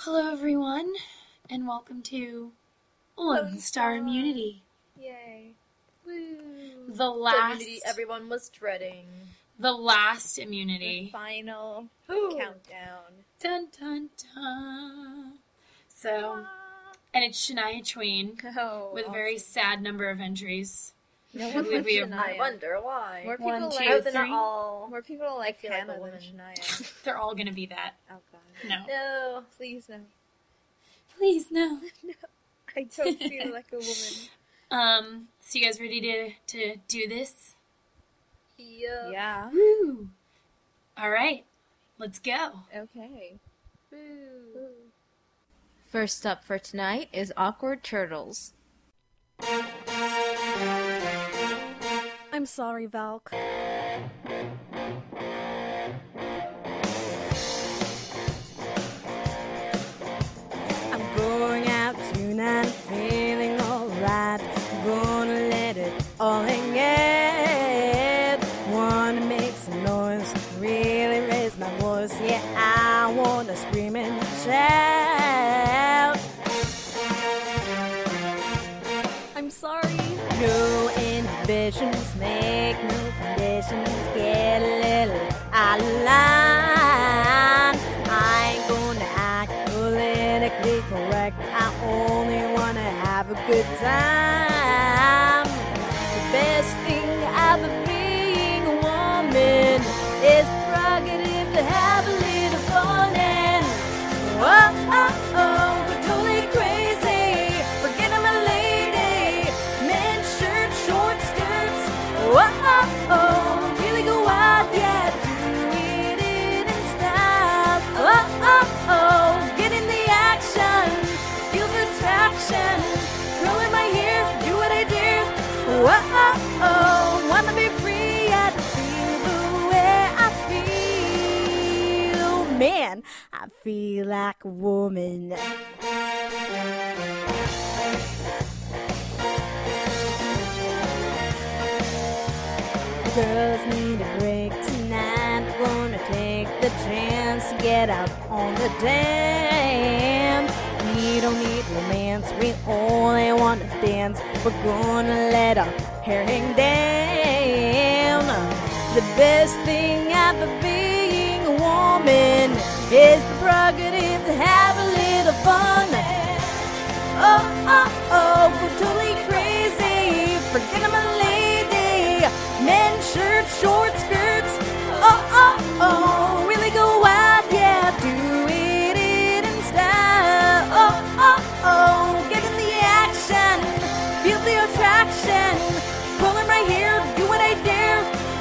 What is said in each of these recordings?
Hello everyone, and welcome to Lone Star Immunity. Yay. Woo. The last immunity everyone was dreading. The last immunity. The final countdown. Dun dun dun. So, and it's Shania Twain with a very sad number of entries. No one likes Shania. I wonder why. More people One, two, like three. More people like Hannah than Shania. They're all gonna be that. Oh god. No. Please no. Please no. No. I don't feel like a woman. So you guys ready to do this? Yeah. Woo! Alright, let's go. Okay. Woo. First up for tonight is Awkward Turtles. I'm sorry, Valk. I'm going out tonight, feeling alright. Gonna let it all hang out. Wanna make some noise, really raise my voice. Yeah, I wanna scream and shout. I'm sorry. No inhibitions, make no conditions, get a little out of line. I ain't gonna act politically correct, I only wanna have a good time. The best thing about being a woman is the prerogative to have a little fun and we're totally crazy. Forget I'm a lady, men's shirt, short skirts. Really go out, yeah, do it in style. Get in the action, feel the traction, curling my hair, do what I do. Wanna be free, I feel the way I feel. Man, I feel like a woman. The girls need a break tonight. We're gonna take the chance to get out on the dam. We don't need romance, we only want to dance. We're gonna let our hair hang down. The best thing about being a woman is the prerogative to have a little fun. Go totally crazy. Forget I'm a lady. Men's shirts, short skirts. Really go out, yeah. Do it in style. Get in the action. Feel the attraction. Pulling my hair, do what I dare.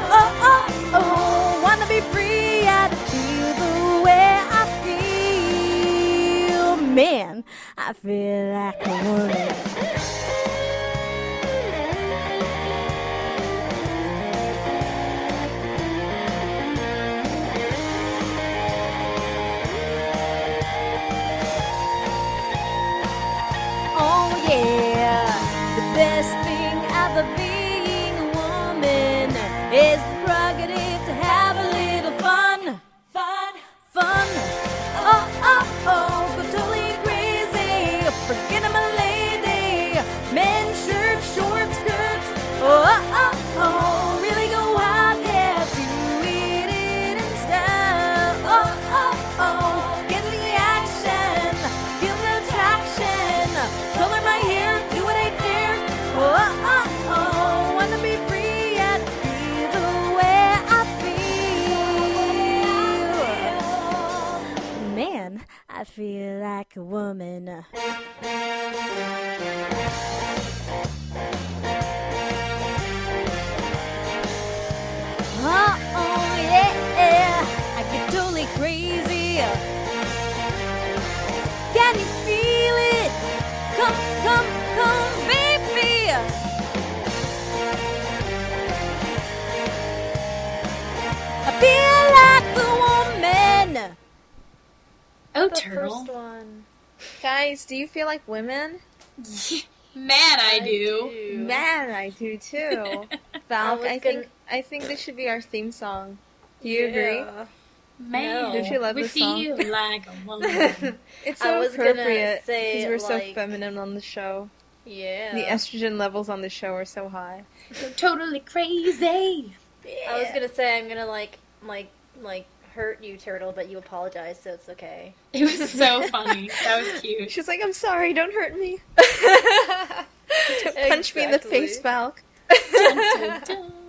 Wanna be free, I feel the way I feel. Man, I feel like a woman. Oh yeah, the best thing about being a woman is the prerogative to have a little fun. Go totally crazy. Forget I'm a lady. Men's shirts, short skirts. Really go out, yeah. Do it in style. Get in the action. Feel the attraction. Color my hair, do what I dare. Wanna be free and feel the way I feel. Man, I feel like a woman. Yeah, I get totally crazy. Can you feel it? Come, baby. I feel like a woman. Oh, The Turtle. first one. Guys, do you feel like women? Man, I do. Man, I do too. Valk, I think this should be our theme song. Do you agree? Man, Don't you love we this song? feel like a woman. It's I so was gonna appropriate say, because we're so like- feminine on the show. Yeah. The estrogen levels on the show are so high. So totally crazy. I was gonna say I'm gonna like hurt you, Turtle, but you apologize, so it's okay. It was so funny. That was cute. She's like, I'm sorry, don't hurt me. Punch me in the face, Valk. Dun, dun,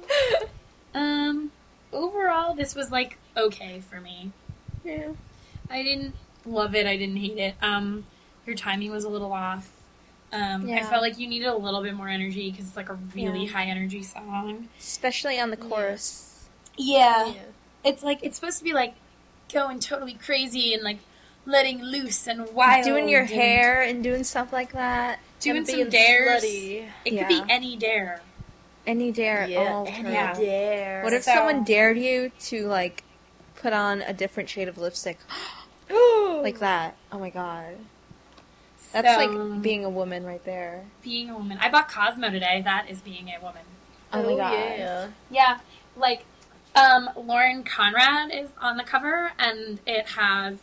dun. Overall, this was like okay for me. Yeah. I didn't love it. I didn't hate it. Your timing was a little off. I Yeah. felt like you needed a little bit more energy because it's like a really Yeah. high energy song. Especially on the chorus. Yeah. It's like, it's supposed to be like going totally crazy and like letting loose and wild. Doing your and hair and doing stuff like that. Doing And some being dares. slutty. It Yeah. could be any dare. Any dare. Yeah, Oh, any Yeah. dare. What if So- someone dared you to, like, put on a different shade of lipstick? Like that. Oh my god. That's So, like being a woman right there. being a woman. I bought Cosmo today. That is being a woman. Oh my god. Yeah. Yeah, like, Lauren Conrad is on the cover, and it has,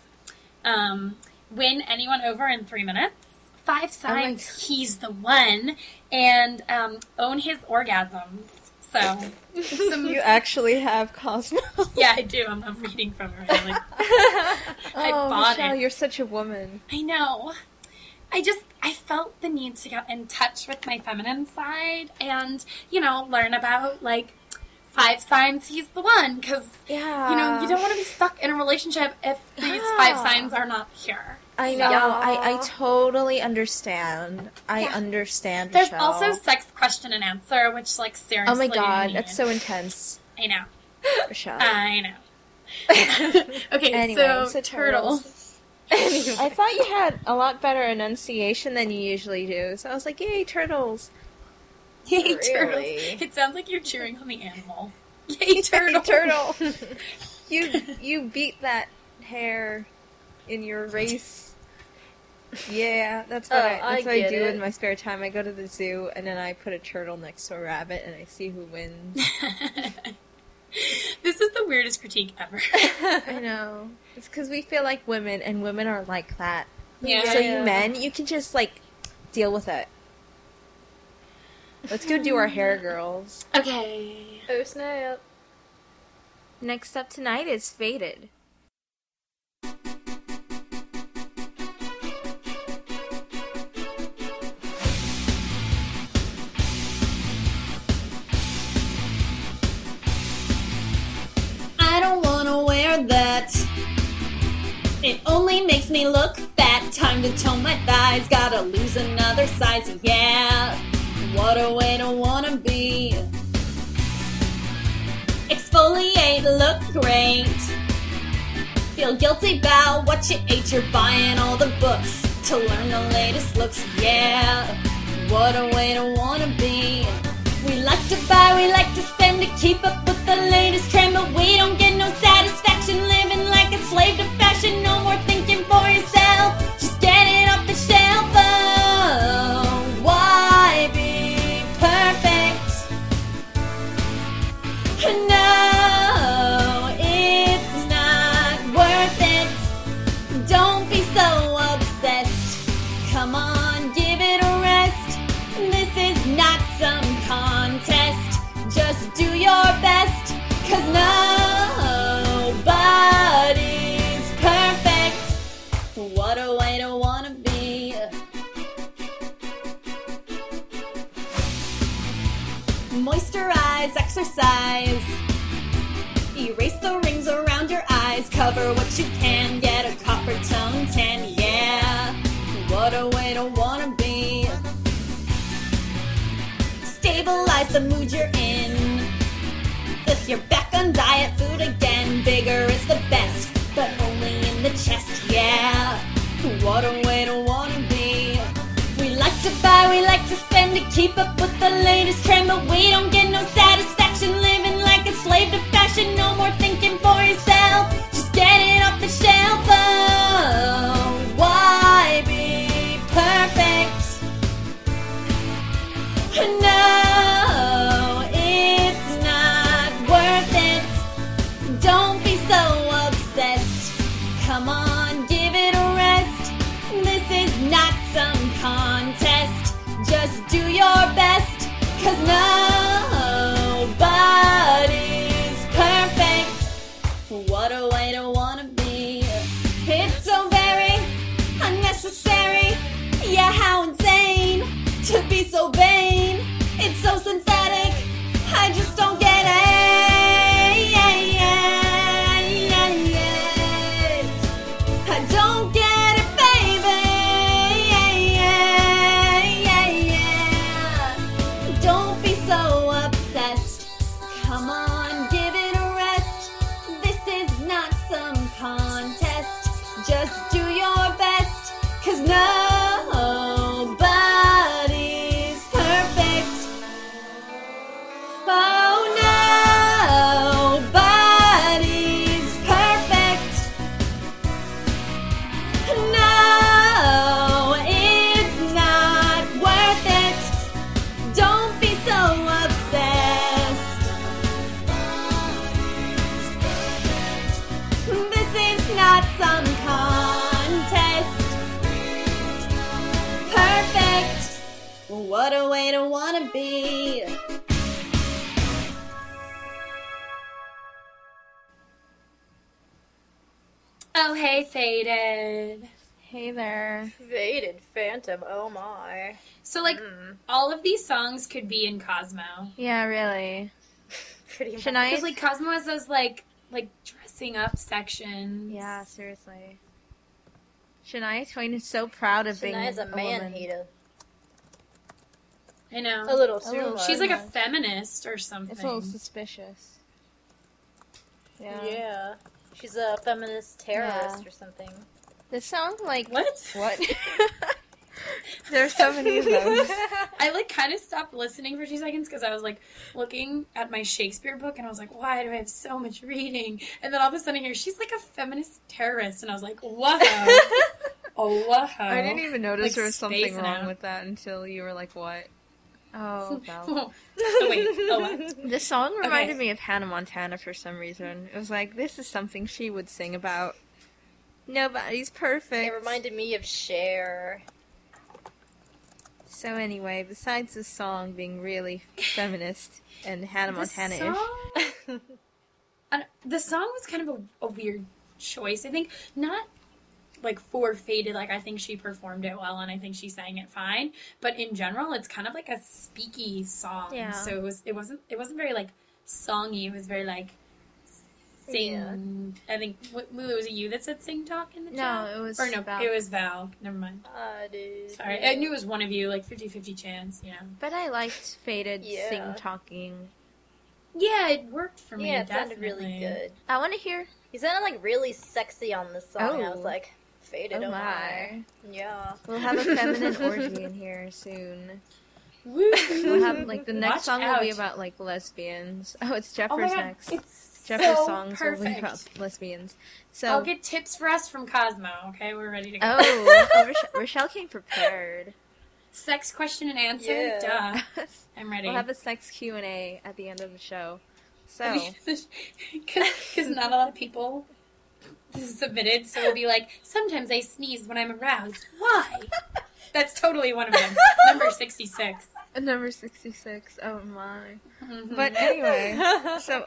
win anyone over in 3 minutes, 5 signs he's the one, and, own his orgasms. So, You actually have Cosmo. yeah, I do. I'm reading from her. Like, I Oh, bought Michelle, it. you're such a woman. I know. I felt the need to get in touch with my feminine side and, learn about, like, 5 signs he's the one, because, Yeah. you don't want to be stuck in a relationship if these Yeah. 5 signs are not here. I know. Yeah. I totally understand. I Yeah. understand, There's Michelle. also sex question and answer, which, like, seriously. Oh my god, that's so intense, I know. Michelle. I know. Okay, Anyway, so Turtle. I thought you had a lot better enunciation than you usually do, so I was like, yay, turtles. Yay, turtles. Really? It sounds like you're cheering on the animal. Yay, Yay, turtle. turtle. You beat that hare in your race. Yeah, that's what I get do it. in my spare time. I go to the zoo and then I put a turtle next to a rabbit and I see who wins. This is the weirdest critique ever. I know. It's because we feel like women, and women are like that. Yeah. So you men, you can just, like, deal with it. Let's go do our hair, girls. Okay. Oh snap. Next up tonight is Faded. I don't wanna wear that. It only makes me look fat. Time to tone my thighs. Gotta lose another size, yeah. What a way to wanna be. Exfoliate, look great. Feel guilty about what you ate. You're buying all the books to learn the latest looks, yeah. What a way to wanna be. We like to buy, we like to spend to keep up with the latest trend, but we don't get no satisfaction living like a slave to fashion. No more thinking for yourself, just get it off the shelf. Oh, why be perfect? No, it's not worth it. Don't be so obsessed. Come on, give it a rest. This is not some contest. Just do your best, 'cause nobody's perfect. What a way to wanna be. Moisturize, exercise. Erase the rings around your eyes. Cover what you can, get a copper tone tan, yeah. What a way to wanna be. Stabilize the mood you're in. If you're back on diet food again, bigger is the best, but only in the chest, yeah. What a way to wanna be. We like to buy, we like to spend to keep up with the latest trend, but we don't get no satisfaction living like a slave to fashion. No more thinking for yourself, just get it off the shelf. Oh, why be perfect? No, it's not worth it. Don't be so obsessed. Just do your best, 'cause nobody's perfect. What a way to wanna be. It's so very unnecessary. Yeah, how insane to be so vain. It's so synthetic, I just don't get it. I don't get it, baby. Don't be so obsessed. Come on, give it a rest. This is not some contest. Just do your best, 'cause nobody's perfect. Oh, nobody's perfect. No, it's not worth it. Don't be so obsessed. This is not some contest. Perfect. What a way to wanna be. Oh, hey, Faded. Hey there. Faded Phantom, oh my. So, like, all of these songs could be in Cosmo. Yeah, really. Pretty much. Shania? Because, like, Cosmo has those, like dressing up sections. Yeah, seriously. Shania Twain is so proud of being Shania's a man woman. hater. I know. A little A too little. much. She's like a feminist or something. It's a little suspicious. Yeah. Yeah. She's a feminist terrorist Yeah. or something. This song, like... What? What? There's so many of those. I, like, kind of stopped listening for 2 seconds because I was, like, looking at my Shakespeare book and I was like, why do I have so much reading? And then all of a sudden I hear, she's like a feminist terrorist. And I was like, whoa. Oh, whoa. I didn't even notice Like, there was something spacing wrong out. with that until you were like, what? Oh, well. Oh, wait. Oh, what? This song reminded Okay. me of Hannah Montana for some reason. It was like, this is something she would sing about. Nobody's perfect. It reminded me of Cher. So anyway, besides this song being really feminist and Hannah The Montana-ish, the song was kind of a weird choice. I think not like for Faded, like I think she performed it well and I think she sang it fine. But in general, it's kind of like a speaky song. Yeah. So it wasn't very like songy. It was very like sing. I think Lulu, was it you that said sing talk in the chat? No, it was or no, Val. it was Val. Never mind. Dude. Sorry, Yeah. I knew it was one of you. Like 50-50 chance. You know. but I liked Faded Yeah. sing-talking. Yeah, it worked for me. Yeah, it sounded definitely. really good. I want to hear... He sounded like really sexy on this song. I Oh. was like, Faded, Oh oh my. my. Yeah. We'll have a feminine orgy in here soon. Woo! We'll have, like, the next Watch song will be out. about, like, lesbians. Oh, it's Oh my Jeffers God, next. it's Jeffers so songs will be perfect. about lesbians. So... I'll get tips for us from Cosmo, okay? We're ready to go. Oh, Rochelle came prepared. Sex question and answer? Yeah. Duh. I'm ready. We'll have a sex Q&A at the end of the show. So, Because not a lot of people submitted, so we'll be like, sometimes I sneeze when I'm aroused. Why? That's totally one of them. Number 66. number 66. Oh my. Mhm. But anyway, so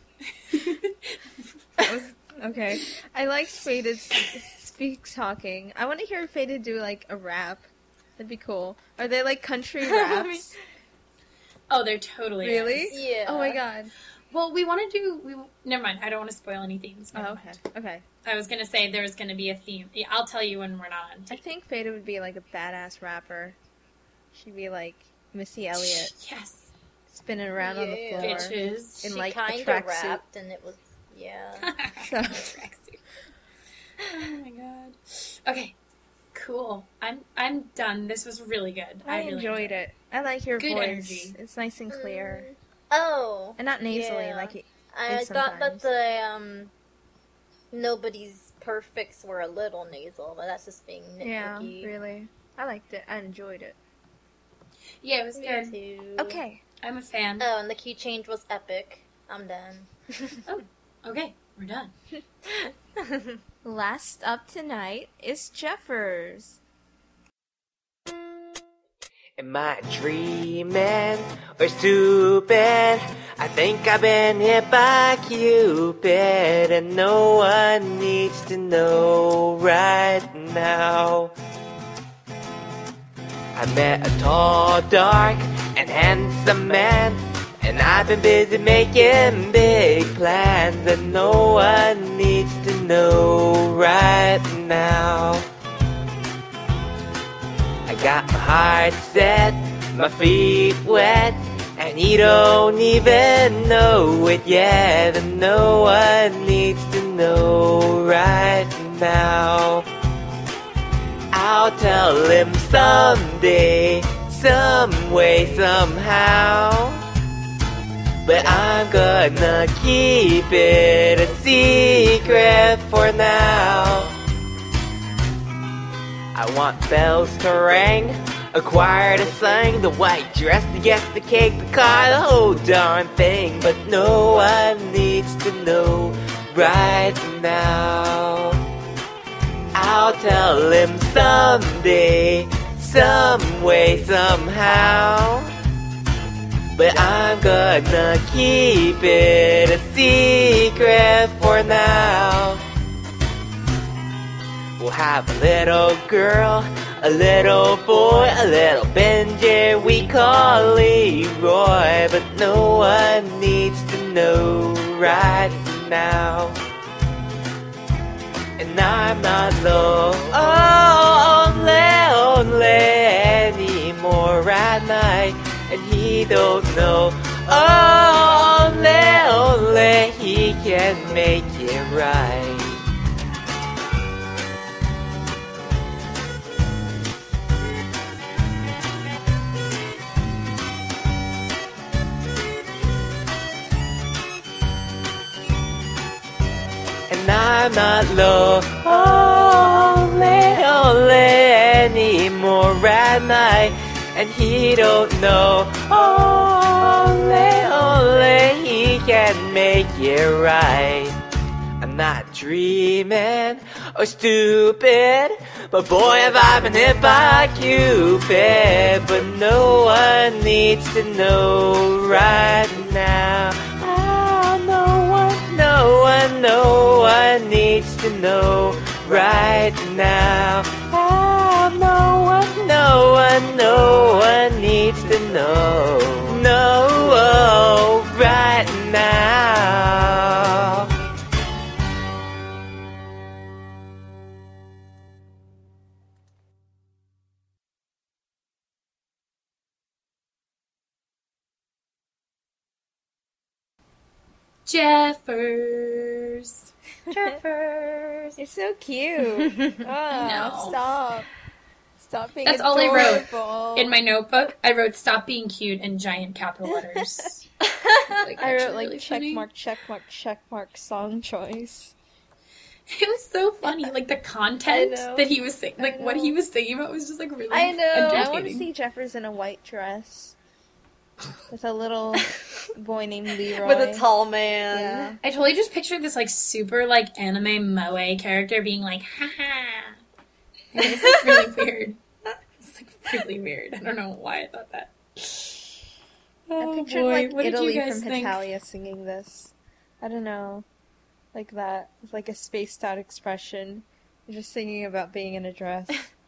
that was okay. I liked Faded speak talking. I want to hear Faded do like a rap. That'd be cool. Are they like country raps? Oh, they're totally Really? is. Yeah. Oh my god. Well, we want to do... Never mind. I don't want to spoil any themes. Never Oh, mind. okay. Okay. I was going to say there's going to be a theme. Yeah, I'll tell you when we're not on I tape. think Faded would be like a badass rapper. She'd be like Missy Elliott, Yes. spinning around on the Yeah. floor. Bitches. In She like a kind of tracksuit. rapped, and it was, yeah. So- Tracksuit. Oh my god. Okay. Cool. I'm done. This was really good. I really enjoyed it. I like your Good voice. energy. It's nice and clear. Oh. And not nasally Yeah. like it. I is thought that sometimes. the, Nobody's Perfects were a little nasal, but that's just being Yeah, nitpicky. really. I liked it. I enjoyed it. Yeah, it was Me good. too. Okay. I'm a fan. Oh, and the key change was epic. I'm done. Okay, we're done. Last up tonight is Jeffers. Am I dreaming or stupid? I think I've been hit by Cupid, and no one needs to know right now. I met a tall, dark, and handsome man, and I've been busy making big plans, and no one needs to know right now. I got my heart set, my feet wet, and he don't even know it yet, and no one needs to know right now. I'll tell him someday, some way, somehow, but I'm gonna keep it a secret for now. I want bells to ring, a choir to sing, the white dress to get the cake, the car, the whole darn thing, but no one needs to know right now. I'll tell him someday, some way, somehow, but I'm gonna keep it a secret for now. We'll have a little girl, a little boy, a little Benji we call Leroy, but no one needs to know right now. And I'm not lonely anymore at night, and he don't know. Only he can make it right. And I'm not lonely anymore at night, and he don't know. Only he can make it right. I'm not dreaming or stupid, but boy have I been hit by Cupid, but no one needs to know right now. No one needs to know right now. No one needs to know. No, right now. Jeffers. Jeffers. You're so cute. know. Stop. Stop being That's adorable. all I wrote in my notebook. I wrote "Stop being cute" in giant capital letters. I wrote really funny. check mark song choice. It was so funny. Like the content I know. that he was saying, like what he was singing about was just like really I know. I want to entertaining. see Jeffers in a white dress with a little boy named Leroy. With a tall man. Yeah. I totally just pictured this like super like anime moe character being like, haha. And it's like really weird. It's like really weird. I don't know why I thought that. I pictured boy. like What did Italy you guys from think? Hitalia singing this. I don't know. Like that. With like a spaced out expression. Just singing about being in a dress.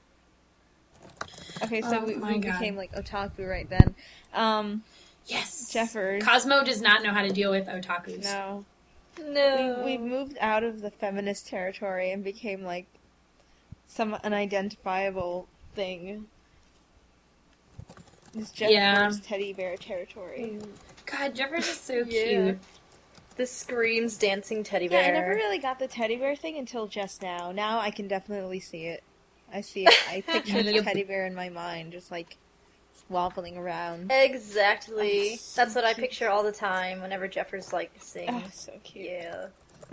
Okay, so Oh we my God. became like otaku right then. Yes. Jeffers. Cosmo does not know how to deal with otakus. No. No. We moved out of the feminist territory and became like some unidentifiable thing. This Jeffers Yeah. teddy bear territory. God, Jeffers is so Yeah. cute. This screams dancing teddy Yeah, bear. I never really got the teddy bear thing until just now. Now I can definitely see it. I see it. I picture the Yep. teddy bear in my mind, just like wobbling around. Exactly. Oh, so That's what I cute. picture all the time whenever Jeffers like sings. Oh, so cute. Yeah.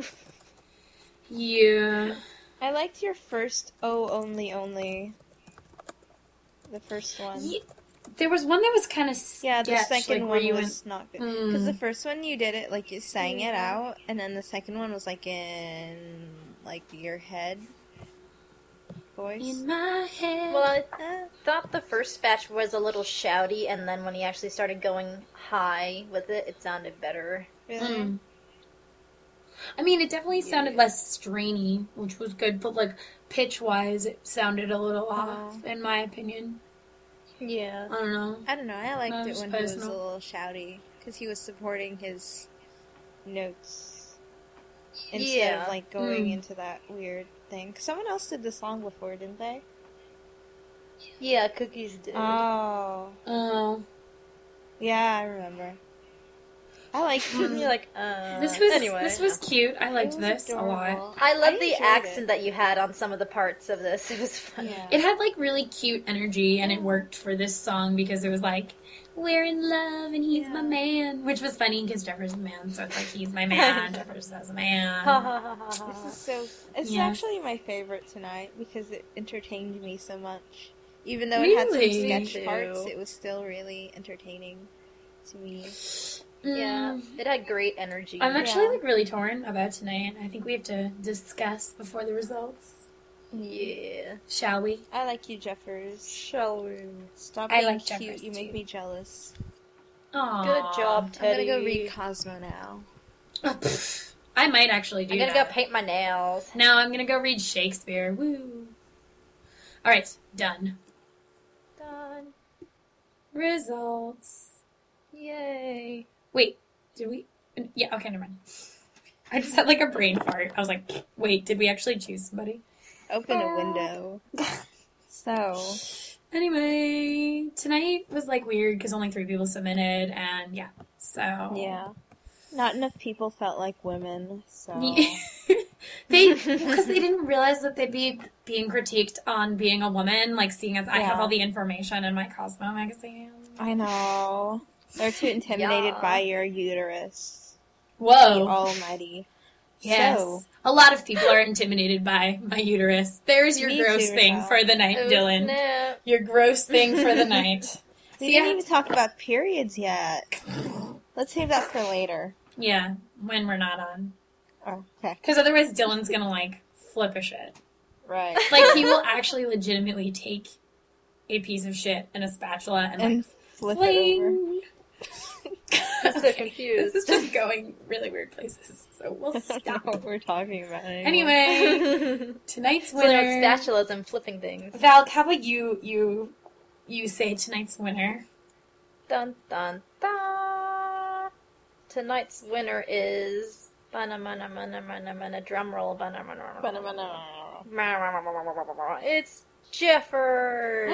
Yeah. I liked your first only. The first one. Ye- There was one that was kind of Yeah, the second where one you was not good. Because Mm. the first one you did it, like, you sang it out, and then the second one was, like, in, like, your head. voice. In my head. Well, I thought the first batch was a little shouty, and then when he actually started going high with it, it sounded better. Really? Mm. I mean, it definitely sounded less strainy, which was good, but, like, pitch-wise, it sounded a little off, in my opinion. Yeah. I don't know. I don't know. I liked it That's when he was a personal. little shouty because he was supporting his notes instead of like going into that weird thing. 'Cause someone else did the song before, didn't they? Yeah, Cookies did. Oh, Oh. yeah, I remember. I like. You're like, This was cute. I liked this a lot. I love the enjoyed accent it. that you had on some of the parts of this. It was fun. Yeah. It had, like, really cute energy, and it worked for this song because it was like, we're in love and he's my man, which was funny because Jeffers is a man, so it's like, he's my man, Jeffers is a man. This is so. It's Yes. actually my favorite tonight because it entertained me so much. Even though it had some Really? sketch Me parts, too. it was still really entertaining to me. Yeah, Mm. it had great energy. I'm actually, Yeah. like, really torn about tonight. I think we have to discuss before the results. Yeah. Shall we? I like you, Jeffers. Shall we? Stop I being like cute. Jeffers, You make too. me jealous. Aww. Good job, I'm Teddy. gonna go read Cosmo now. Oh, pff. I might actually do I'm gonna that. go paint my nails. Now I'm gonna go read Shakespeare. Woo. Alright, done. Done. Results. Yay. Wait, did we? Yeah, okay, never mind. I just had like a brain fart. I was like, wait, did we actually choose somebody? Open a window. So, Anyway, tonight was like weird because only 3 people submitted, and yeah, so. yeah. Not enough people felt like women, so. Because they didn't realize that they'd be being critiqued on being a woman, like seeing as I have Yeah. all the information in my Cosmo magazine. I know. They're too intimidated Yeah. by your uterus. Whoa. You almighty. Yes. So, A lot of people are intimidated by my uterus. There's your Me gross too, thing Raquel. for the night, Oh, Dylan. snap. Your gross thing for the night. we See, didn't I- even talk about periods yet. Let's save that for later. Yeah, when we're not on. Oh, okay. Because otherwise Dylan's gonna, like, flip a shit. Right. Like, he will actually legitimately take a piece of shit and a spatula and, And like, flip it over. fling. I'm so confused. This is just going really weird places, so we'll I don't know stop. what we're talking about anymore. Anyway, tonight's So now winner... spatulas and flipping things. Val, how about you say tonight's winner? Dun dun dun. Tonight's winner is drum roll. It's Jeffers.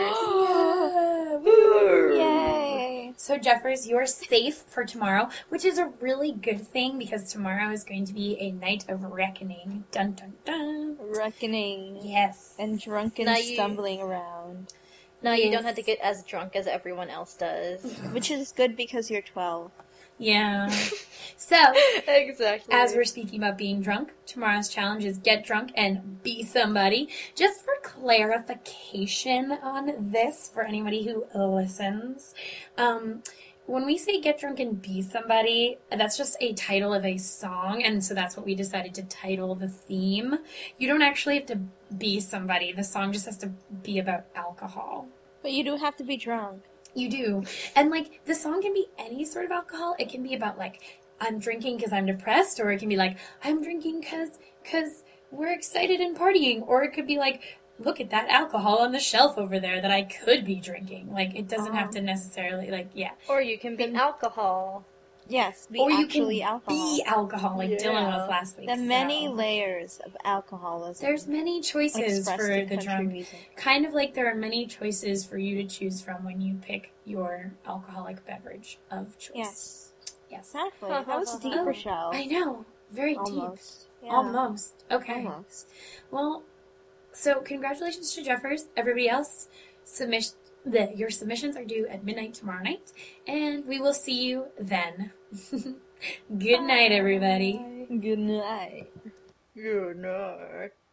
Woo! Yay! So, Jeffers, you're safe for tomorrow, which is a really good thing because tomorrow is going to be a night of reckoning. Dun dun dun. Reckoning Yes. and drunken Now you- stumbling around. No, you don't have to get as drunk as everyone else does. Which is good because you're 12. Yeah. So, Exactly. as we're speaking about being drunk, tomorrow's challenge is get drunk and be somebody. Just for clarification on this, for anybody who listens, when we say get drunk and be somebody, that's just a title of a song, and so that's what we decided to title the theme. You don't actually have to be somebody. The song just has to be about alcohol. But you do have to be drunk. You do. And, like, the song can be any sort of alcohol. It can be about, like, I'm drinking because I'm depressed, or it can be like, I'm drinking because we're excited and partying, or it could be like, look at that alcohol on the shelf over there that I could be drinking. Like, it doesn't have to necessarily, like, yeah. Or you can be alcohol. Yes, be Or you can actually alcohol. be alcohol, like Dylan was last week. The many so. layers of alcoholism. There's many choices expressed for in the country drunk. music. Kind of like there are many choices for you to choose from when you pick your alcoholic beverage of choice. Yes. Yes. Exactly. That was deep, Rochelle. I know. Very deep. Almost. Yeah. Almost. Okay. Almost. Well, so congratulations to Jeffers. Everybody else, your submissions are due at midnight tomorrow night, and we will see you then. Good night, everybody. Good night. Good night.